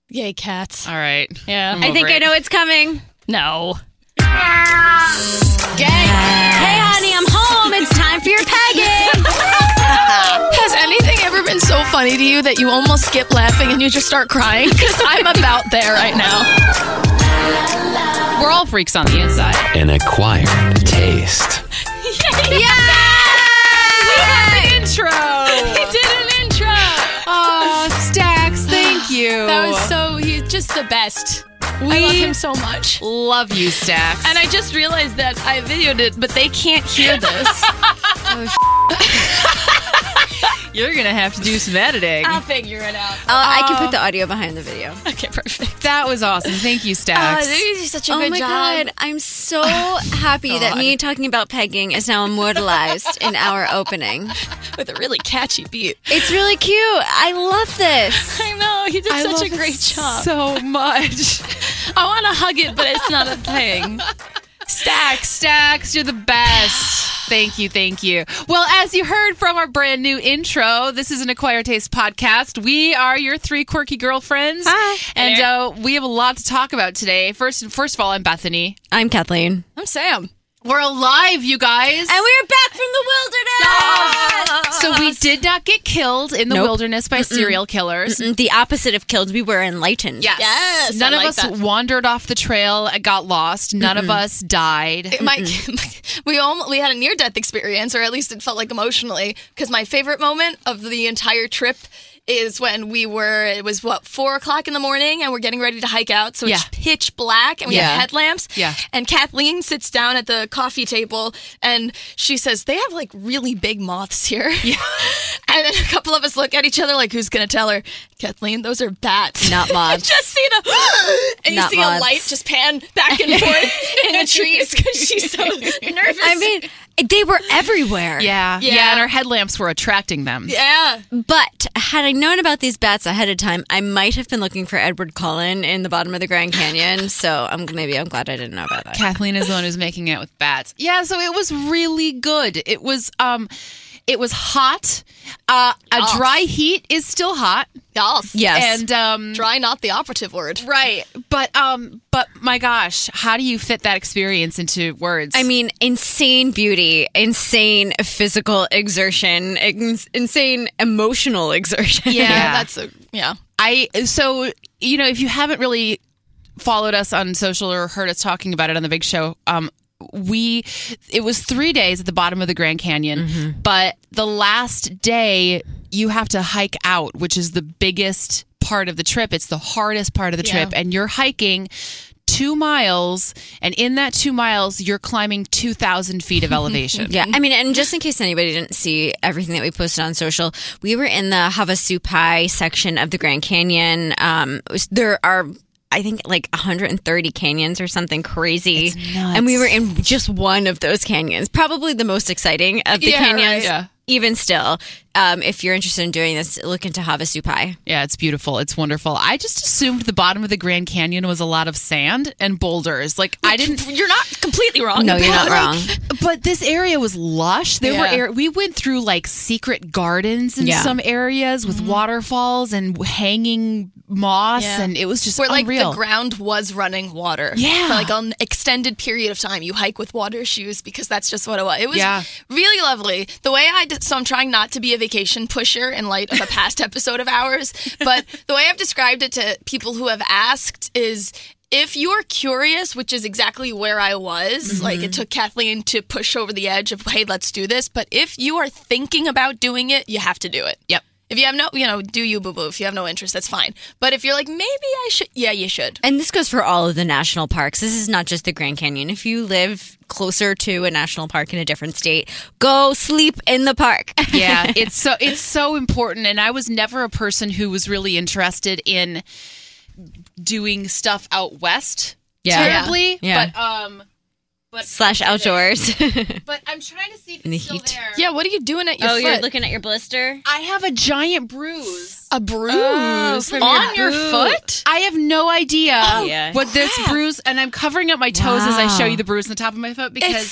Yay, cats. All right. Yeah. I'm I think over I it. know it's coming. No. Hey, honey, I'm home. It's time for your pegging. Has anything ever been so funny to you that you almost skip laughing and you just start crying? Because I'm about there right now. We're all freaks on the inside. An acquired taste. Intro. He did an intro. Oh, Stax, thank you. That was so, he's just the best. I love him so much. Love you, Stax. And I just realized that I videoed it, but they can't hear this. You're going to have to do some editing. I'll figure it out. I can put the audio behind the video. Okay, perfect. That was awesome. Thank you, Stax. You did such a Oh good my job. God. I'm so happy that me talking about pegging is now immortalized in our opening. With a really catchy beat. It's really cute. I love this. I know, he did such a great job. so much. I want to hug it, but it's not a thing. Stax, you're the best. Thank you. Well, as you heard from our brand new intro, this is an Acquired Taste podcast. We are your three quirky girlfriends. Hi. And we have a lot to talk about today. First of all, I'm Bethany. I'm Kathleen. I'm Sam. We're alive, you guys. And we're back from the wilderness. So we did not get killed in the Nope. wilderness by serial killers. The opposite of killed. We were enlightened. Yes, None I of like us that. wandered off the trail and got lost. None of us died. We had a near-death experience, or at least it felt like emotionally, because my favorite moment of the entire trip is when it was 4:00 in the morning, and we're getting ready to hike out, so it's pitch black, and we have headlamps. Yeah. And Kathleen sits down at the coffee table, and she says, "They have like really big moths here." Yeah. And then a couple of us look at each other like, "Who's gonna tell her?" Kathleen, those are bats, Not moths. Just see and you Not see moths. a light just pan back and forth in the trees because she's so nervous. I mean, they were everywhere. Yeah, and our headlamps were attracting them. yeah. But had I known about these bats ahead of time, I might have been looking for Edward Cullen in the bottom of the Grand Canyon. So I'm glad I didn't know about that. Kathleen is the one who's making out with bats. Yeah, so it was really good. It was hot. A dry heat is still hot. Yes. And Dry, not the operative word. right. But my gosh, how do you fit that experience into words? I mean, insane beauty, insane physical exertion, insane emotional exertion. Yeah. So if you haven't really followed us on social or heard us talking about it on the big show, it was 3 days at the bottom of the Grand Canyon, but the last day you have to hike out, which is the biggest part of the trip. It's the hardest part of the trip, and you're hiking 2 miles, and in that 2 miles you're climbing 2,000 feet of elevation. Yeah, I mean, and just in case anybody didn't see everything that we posted on social, we were in the Havasupai section of the Grand Canyon. There are, I think, like 130 canyons or something crazy. It's nuts. And we were in just one of those canyons, probably the most exciting of the canyons. right, yeah. Even still, if you're interested in doing this, look into Havasupai. Yeah, it's beautiful. It's wonderful. I just assumed the bottom of the Grand Canyon was a lot of sand and boulders. Like, I didn't. You're not completely wrong. No, you're not wrong. But this area was lush. We went through like secret gardens in some areas with waterfalls and hanging moss, and it was just Where like unreal. the ground was running water. Yeah. For like an extended period of time. You hike with water shoes because that's just what it was. It was Yeah. really lovely. The way so I'm trying not to be a vacation pusher in light of a past episode of ours, but the way I've described it to people who have asked is, if you're curious, which is exactly where I was, like it took Kathleen to push over the edge of, hey, let's do this. But if you are thinking about doing it, you have to do it. Yep. If you have do you, boo-boo. If you have no interest, that's fine. But if you're like, maybe I should, yeah, you should. And this goes for all of the national parks. This is not just the Grand Canyon. If you live closer to a national park in a different state, go sleep in the park. Yeah, it's so important. And I was never a person who was really interested in doing stuff out west terribly. Yeah. But / outdoors. But I'm trying to see if In the it's still heat. there. Yeah, what are you doing at your foot? You're looking at your blister? I have a giant bruise. A bruise from on your your boot. foot? I have no idea yeah. what this bruise, and I'm covering up my toes as I show you the bruise on the top of my foot because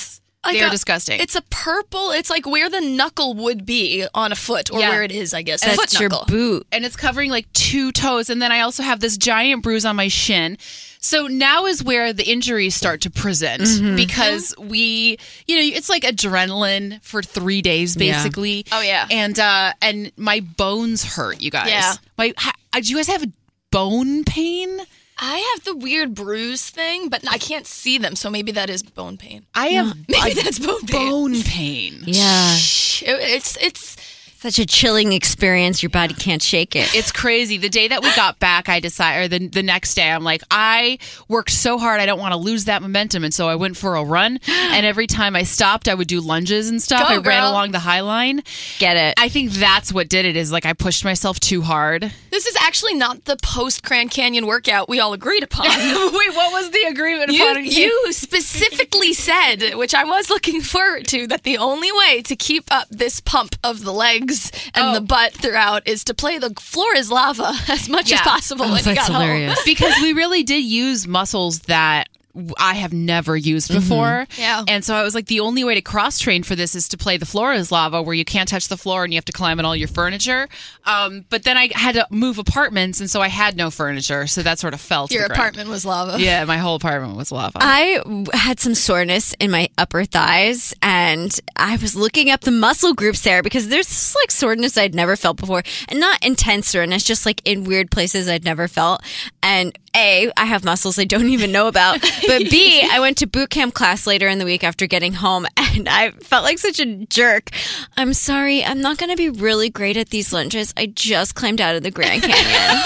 They're disgusting. It's a purple. It's like where the knuckle would be on a foot, or Yeah. where it is, I guess. A That's foot your knuckle. boot. and it's covering like 2 toes. And then I also have this giant bruise on my shin. So now is where the injuries start to present because it's like adrenaline for 3 days basically. Oh, yeah. And my bones hurt, you guys. Yeah. Do you guys have bone pain? I have the weird bruise thing, but I can't see them, so maybe that is bone pain. I have Maybe that's bone pain. bone pain. Yeah. It's Such a chilling experience. Your body can't shake it. It's crazy. The day that we got back, I decided, or the next day, I'm like, I worked so hard, I don't want to lose that momentum. And so I went for a run. And every time I stopped, I would do lunges and stuff. Go, I ran girl. along the High Line. Get it. I think that's what did it, is like I pushed myself too hard. This is actually not the post Grand Canyon workout we all agreed upon. Wait, what was the agreement You specifically said, which I was looking forward to, that the only way to keep up this pump of the legs and the butt throughout is to play the floor is lava as much as Yeah. possible when you got home. Because we really did use muscles that I have never used before. Yeah. And so I was like, the only way to cross train for this is to play the floor is lava, where you can't touch the floor and you have to climb on all your furniture. But then I had to move apartments, and so I had no furniture. So that sort of fell to Your the ground. apartment was lava. Yeah, my whole apartment was lava. I had some soreness in my upper thighs, and I was looking up the muscle groups there because there's this like soreness I'd never felt before, and not intense soreness, just like in weird places I'd never felt. And A, I have muscles I don't even know about, but B, I went to boot camp class later in the week after getting home, and I felt like such a jerk. I'm sorry, I'm not going to be really great at these lunges. I just climbed out of the Grand Canyon.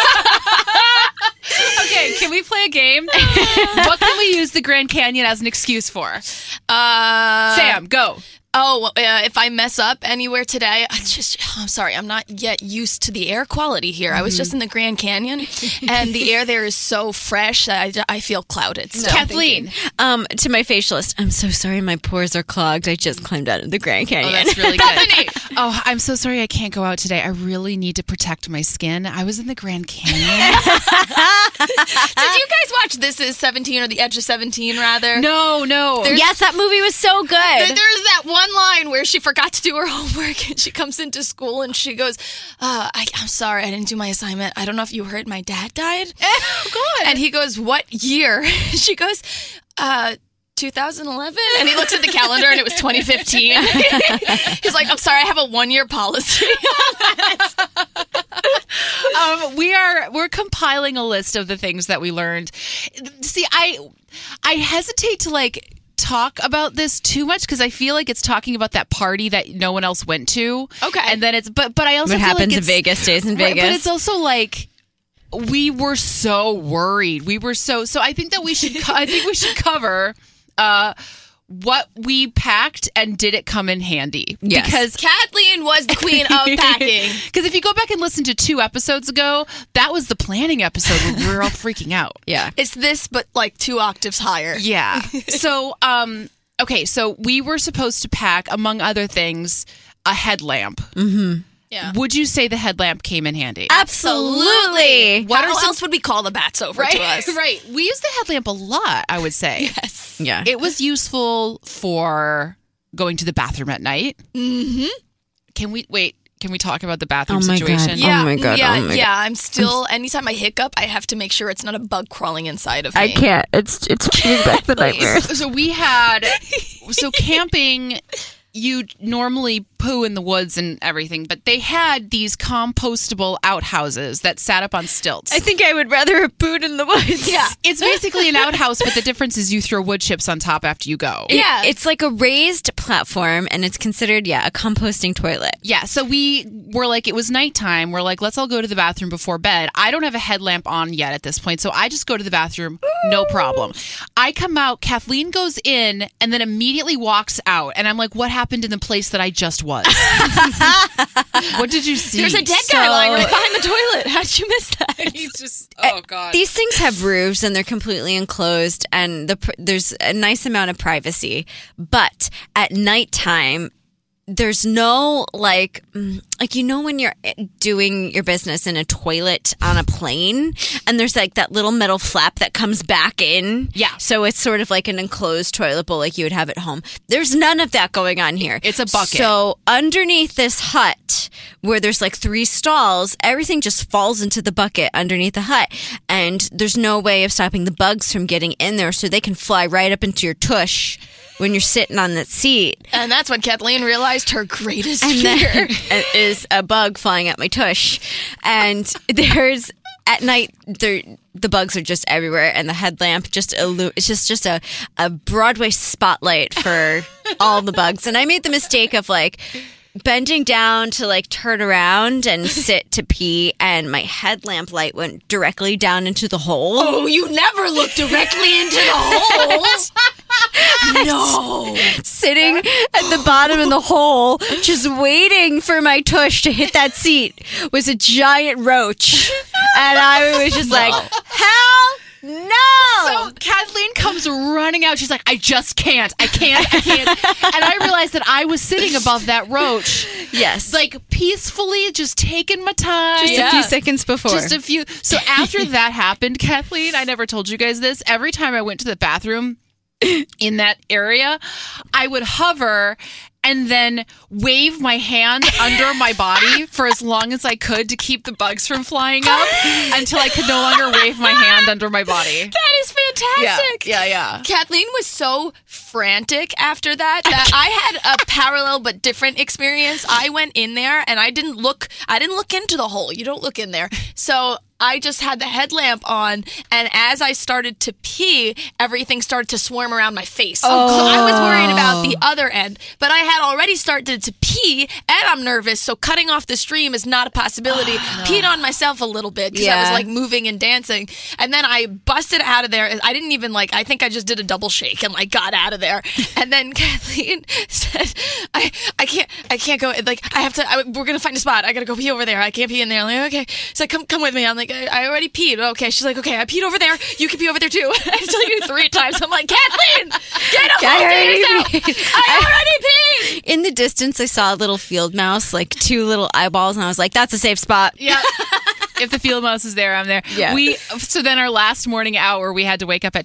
Okay, can we play a game? What can we use the Grand Canyon as an excuse for? Sam, go. If I mess up anywhere today, I'm sorry, I'm not yet used to the air quality here. I was just in the Grand Canyon, and the air there is so fresh that I feel clouded still. Kathleen. To my facialist, I'm so sorry my pores are clogged. I just climbed out of the Grand Canyon. Oh, that's really good. Oh, I'm so sorry I can't go out today. I really need to protect my skin. I was in the Grand Canyon. Did you guys watch This Is 17 or The Edge of 17, rather? No. Yes, that movie was so good. There's that one line where she forgot to do her homework and she comes into school and she goes, I'm sorry, I didn't do my assignment. I don't know if you heard, my dad died. Oh, God. And he goes, what year? She goes, 2011. And he looks at the calendar and it was 2015. He's like, I'm sorry, I have a 1-year policy. We're compiling a list of the things that we learned. See, I hesitate to like talk about this too much because I feel like it's talking about that party that no one else went to. Okay. And then but I also What feel happens like in Vegas stays in Vegas. But it's also like we were so worried. We were so I think that we should cover what we packed and did it come in handy. Yes. Because Kathleen was the queen of packing. because if you go back and listen to 2 episodes ago, that was the planning episode where we were all freaking out. Yeah. It's this, but like 2 octaves higher. Yeah. So, okay. So we were supposed to pack, among other things, a headlamp. Mm-hmm. Yeah. Would you say the headlamp came in handy? Absolutely. What else would we call the bats over to us? Right. We use the headlamp a lot, I would say. Yes. Yeah. It was useful for going to the bathroom at night. Mm-hmm. Can we talk about the bathroom Oh my God. situation? Yeah. Oh my God, Yeah, oh my yeah. I'm still. Anytime I hiccup, I have to make sure it's not a bug crawling inside of me. I can't. It's bringing back the nightmare. So we had camping. You normally poo in the woods and everything, but they had these compostable outhouses that sat up on stilts. I think I would rather have pooed in the woods. Yeah. It's basically an outhouse, but the difference is you throw wood chips on top after you go. Yeah. It's like a raised platform, and it's considered, a composting toilet. Yeah, so we were like, it was nighttime. We're like, let's all go to the bathroom before bed. I don't have a headlamp on yet at this point, so I just go to the bathroom, no problem. I come out, Kathleen goes in, and then immediately walks out. And I'm like, what happened in the place that I just was? What did you see? There's a dead guy lying right behind the toilet. How'd you miss that? He's just, oh, God. These things have roofs, and they're completely enclosed, and there's a nice amount of privacy. But at nighttime, there's no like when you're doing your business in a toilet on a plane and there's like that little metal flap that comes back in. Yeah. So it's sort of like an enclosed toilet bowl like you would have at home. There's none of that going on here. It's a bucket. So underneath this hut where there's like 3 stalls, everything just falls into the bucket underneath the hut. And there's no way of stopping the bugs from getting in there, so they can fly right up into your tush when you're sitting on that seat. And that's when Kathleen realized her greatest And fear. there is a bug flying at my tush. And there's, at night, the bugs are just everywhere. And the headlamp it's just a Broadway spotlight for all the bugs. And I made the mistake of like bending down to like turn around and sit to pee, and my headlamp light went directly down into the hole. Oh, you never look directly into the holes. No. Sitting at the bottom of the hole, just waiting for my tush to hit that seat, was a giant roach. And I was just like, hell no! So Kathleen comes running out. She's like, I just can't. I can't. And I realized that I was sitting above that roach. Yes. Like peacefully, just taking my time. Just a few seconds before. Just a few. So after that happened, Kathleen, I never told you guys this. Every time I went to the bathroom in that area, I would hover and then wave my hand under my body for as long as I could to keep the bugs from flying up until I could no longer wave my hand under my body. That is fantastic. Yeah. Kathleen was so frantic after that I had a parallel but different experience. I went in there and I didn't look into the hole. You don't look in there. So I just had the headlamp on, and as I started to pee, everything started to swarm around my face. So I was worried about the other end, but I had already started to pee, and I'm nervous, so cutting off the stream is not a possibility. Peed on myself a little bit because I was like moving and dancing, and then I busted out of there. I didn't even I think I just did a double shake and got out of there. And then Kathleen said, I can't go, we're going to find a spot. I got to go pee over there. I can't pee in there. I'm like, okay. So come with me. I'm like, I already peed. Okay. She's like, okay, I peed over there. You can pee over there too. I tell you 3 times. I'm like, Kathleen, get a hold of yourself. I already peed. In the distance, I saw a little field mouse, like 2 little eyeballs, and I was like, that's a safe spot. Yeah. If the field mouse is there, I'm there. Yeah. So then our last morning hour, we had to wake up at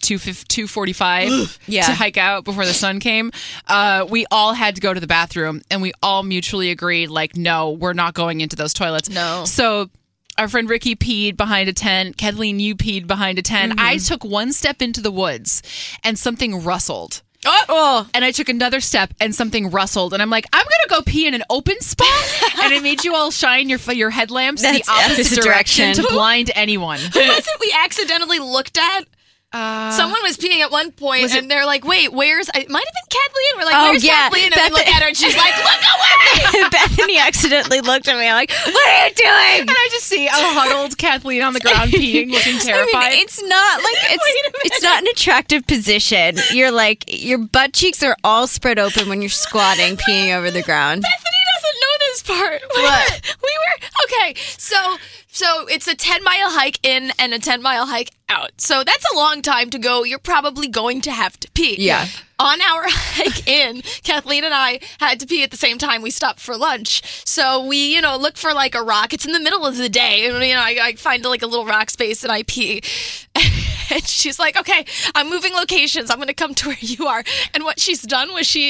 2:45 to hike out before the sun came. We all had to go to the bathroom, and we all mutually agreed, no, we're not going into those toilets. No. So our friend Ricky peed behind a tent. Kathleen, you peed behind a tent. Mm-hmm. I took 1 step into the woods, and something rustled. Oh. And I took another step and something rustled, and I'm like, I'm gonna go pee in an open spot. And it made you all shine your headlamps the opposite direction to blind anyone. Who was it we accidentally looked at? Someone was peeing at one point, and they're like, wait, where's... It might have been Kathleen. We're like, where's Kathleen? And we look at her, and she's like, look away! Bethany accidentally looked at me. I'm like, what are you doing? And I just see a huddled Kathleen on the ground peeing, looking terrified. I mean, it's not it's not an attractive position. You're like, your butt cheeks are all spread open when you're squatting, peeing over the ground. Bethany doesn't know this part. What? Okay, so it's a 10-mile hike in and a 10-mile hike out. So that's a long time to go. You're probably going to have to pee. Yeah. On our hike in, Kathleen and I had to pee at the same time. We stopped for lunch. So we, look for a rock. It's in the middle of the day. And, I find a little rock space and I pee. And she's like, okay, I'm moving locations. I'm going to come to where you are. And what she's done was she's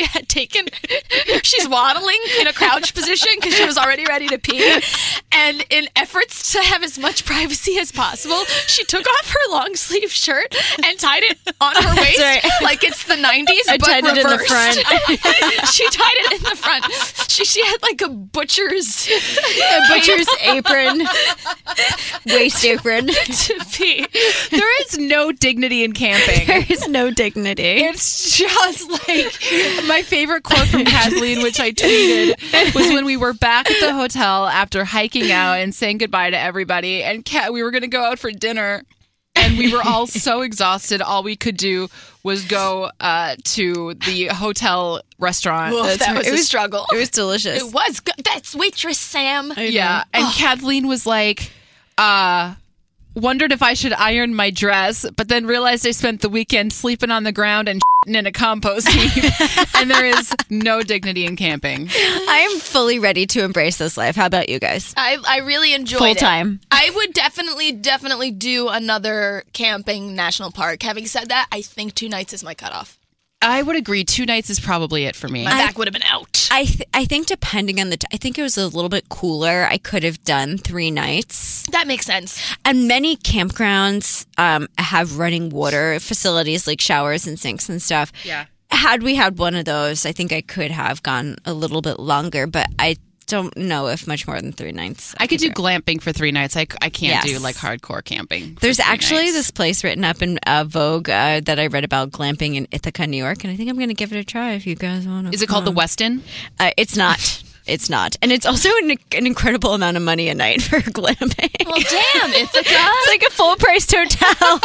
waddling in a crouch position because she was already ready to pee. And in efforts to have as much privacy as possible, she took off her long sleeve shirt and tied it on her waist like it's the 90s, I but tied it in the reversed. front. She tied it in the front. She had a butcher's apron, waist apron. to pee. There is no dignity in camping. There is no dignity. It's just my favorite quote from Kathleen, which I tweeted, was when we were back at the hotel after hiking out and saying goodbye to everybody, and we were going to go out for dinner, and we were all so exhausted. All we could do was go to the hotel restaurant. Oof, that was a struggle. It was delicious. It was good. That's waitress Sam. Yeah, and Kathleen was like, wondered if I should iron my dress, but then realized I spent the weekend sleeping on the ground and in a compost heap, and there is no dignity in camping. I am fully ready to embrace this life. How about you guys? I really enjoyed Full it. time. I would definitely do another camping national park. Having said that, I think 2 nights is my cutoff. I would agree. 2 nights is probably it for me. My back would have been out. I think depending on I think it was a little bit cooler. I could have done 3 nights. That makes sense. And many campgrounds have running water facilities like showers and sinks and stuff. Yeah. Had we had one of those, I think I could have gone a little bit longer, but I don't know if much more than 3 nights. I could do glamping for 3 nights. I can't do Yes. like hardcore camping. for There's 3 actually nights. this place written up in Vogue that I read about glamping in Ithaca, New York, and I think I'm going to give it a try if you guys want to. Is it called the Westin? It's not. It's not. And it's also an incredible amount of money a night for glamping. Well, damn, Ithaca. It's like a full-priced hotel.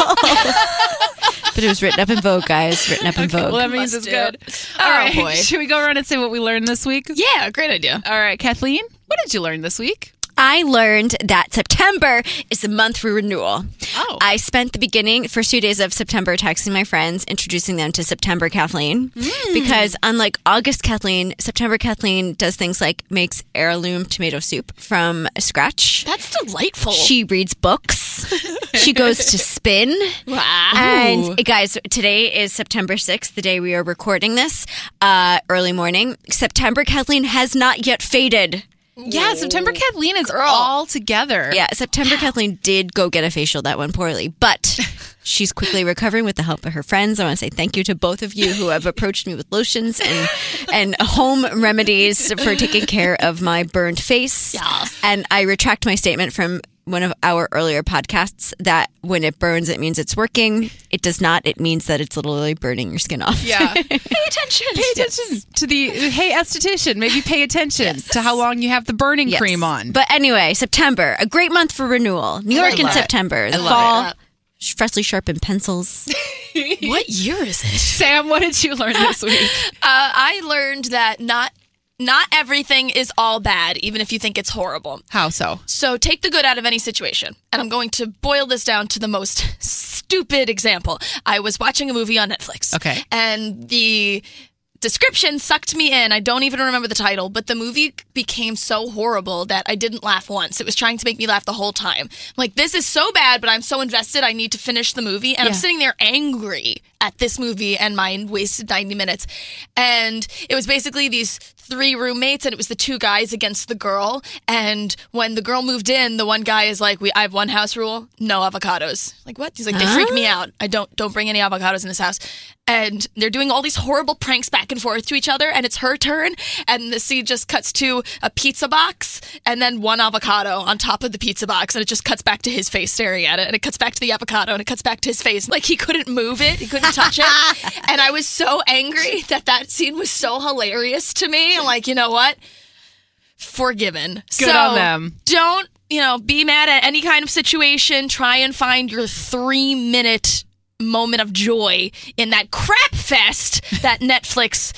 But it was written up in Vogue, guys. Written up in Vogue. Well, that means Must it's do. good. Oh, All right. boy. Should we go around and say what we learned this week? Yeah, great idea. All right, Kathleen, what did you learn this week? I learned that September is the month for renewal. Oh. I spent the first 2 days of September texting my friends, introducing them to September Kathleen. Because unlike August Kathleen, September Kathleen does things like makes heirloom tomato soup from scratch. That's delightful. She reads books. She goes to spin. Wow. And guys, today is September 6th, the day we are recording this, early morning. September Kathleen has not yet faded. Yeah, September Kathleen is all together. Yeah, September Kathleen did go get a facial, that went poorly, but she's quickly recovering with the help of her friends. I want to say thank you to both of you who have approached me with lotions and home remedies for taking care of my burned face. Yes. And I retract my statement from one of our earlier podcasts that when it burns, it means it's working. It does not. It means that it's literally burning your skin off. Yeah. Pay attention. Pay attention to the, hey, esthetician, maybe pay attention to how long you have the burning Yes. cream on. But anyway, September, a great month for renewal. New York in love it. September. The love fall, it. freshly sharpened pencils. What year is it? Sam, what did you learn this week? I learned that not everything is all bad, even if you think it's horrible. How so? So take the good out of any situation. And I'm going to boil this down to the most stupid example. I was watching a movie on Netflix. Okay. And the description sucked me in. I don't even remember the title, but the movie became so horrible that I didn't laugh once. It was trying to make me laugh the whole time. I'm like, this is so bad, but I'm so invested. I need to finish the movie. And I'm sitting there angry at this movie and my wasted 90 minutes. And it was basically these 3 roommates, and it was the 2 guys against the girl. And when the girl moved in, the one guy is like, I have one house rule: no avocados. Like, what? He's like, they freak me out. I don't bring any avocados in this house. And they're doing all these horrible pranks back and forth to each other, and it's her turn, and the scene just cuts to a pizza box and then 1 avocado on top of the pizza box, and it just cuts back to his face staring at it, and it cuts back to the avocado, and it cuts back to his face. Like, he couldn't move it, he couldn't touch it. And I was so angry that scene was so hilarious to me. I'm like, you know what? Forgiven. Good on them. Don't, be mad at any kind of situation. Try and find your 3-minute moment of joy in that crap fest that Netflix,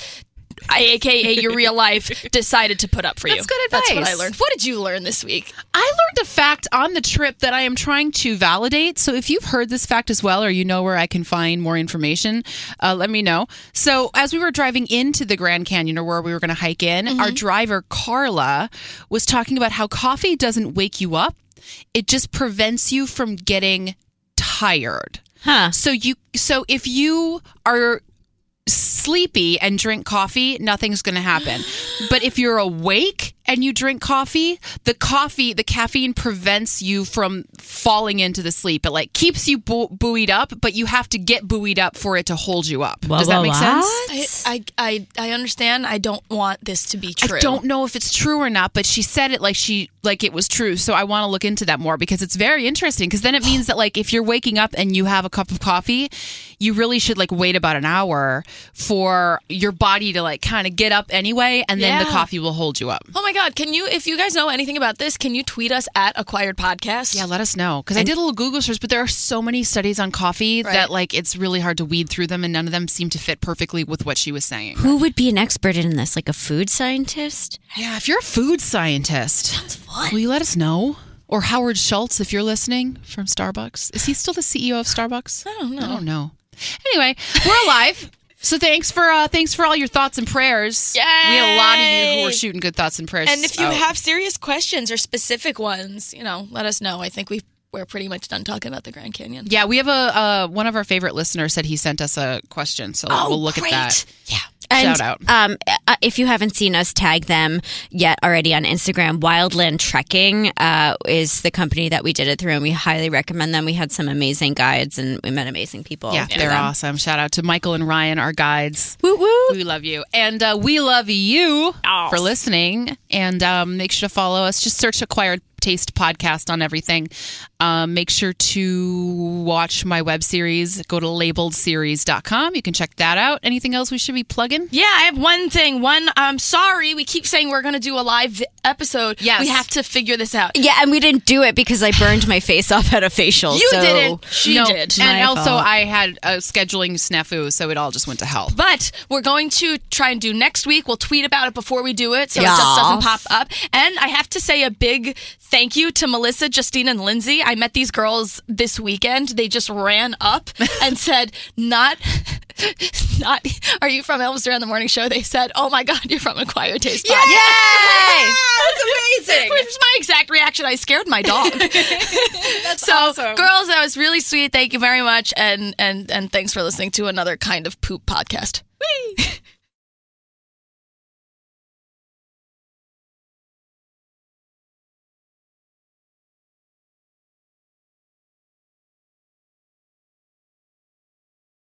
aka your real life, decided to put up for you. That's good That's what advice. I learned. What did you learn this week? I learned a fact on the trip that I am trying to validate. So if you've heard this fact as well, or you know where I can find more information, let me know. So as we were driving into the Grand Canyon, or where we were going to hike in, our driver, Carla, was talking about how coffee doesn't wake you up. It just prevents you from getting tired. Huh. So if you are sleepy and drink coffee, nothing's going to happen. But if you're awake and you drink coffee, the caffeine prevents you from falling into the sleep. It like keeps you buoyed up, but you have to get buoyed up for it to hold you up. Does that make sense? I understand. I don't want this to be true. I don't know if it's true or not, but she said it like it was true. So I want to look into that more because it's very interesting. Because then it means that like if you're waking up and you have a cup of coffee, you really should like wait about an hour for your body to like kind of get up anyway, and then the coffee will hold you up. Oh my God, if you guys know anything about this, can you tweet us at Acquired Podcast? Yeah, let us know. Because I did a little Google search, but there are so many studies on coffee that like it's really hard to weed through them, and none of them seem to fit perfectly with what she was saying. Who would be an expert in this? Like a food scientist? Yeah, if you're a food scientist, Sounds fun. will you let us know? Or Howard Schultz, if you're listening from Starbucks. Is he still the CEO of Starbucks? I don't know. Anyway, we're alive. So thanks for all your thoughts and prayers. Yay! We had a lot of you who were shooting good thoughts and prayers. And if you have serious questions or specific ones, let us know. I think we're pretty much done talking about the Grand Canyon. Yeah, we have one of our favorite listeners said he sent us a question, so we'll look great. at that. Yeah. And, Shout out. If you haven't seen us tag them yet already on Instagram, Wildland Trekking is the company that we did it through, and we highly recommend them. We had some amazing guides, and we met amazing people. Yeah, they're awesome. Shout out to Michael and Ryan, our guides. Woo woo. We love you. And we love you for listening. And make sure to follow us. Just search Acquired Taste Podcast on everything. Make sure to watch my web series. Go to labeledseries.com. You can check that out. Anything else we should be plugging? Yeah, I have one thing. I'm sorry. We keep saying we're going to do a live episode. Yes. We have to figure this out. Yeah, and we didn't do it because I burned my face off at a facial. You so didn't. She did. And My also, fault. I had a scheduling snafu, so it all just went to hell. But we're going to try and do next week. We'll tweet about it before we do it so it just doesn't pop up. And I have to say a big thank you to Melissa, Justine, and Lindsay. I met these girls this weekend. They just ran up and said, not, are you from Elvis Duran the Morning Show? They said, oh my God, you're from Acquired Taste Podcast. Yay! That's amazing. Which is my exact reaction. I scared my dog. That's so, awesome. girls, that was really sweet. Thank you very much. And thanks for listening to another kind of poop podcast. Whee!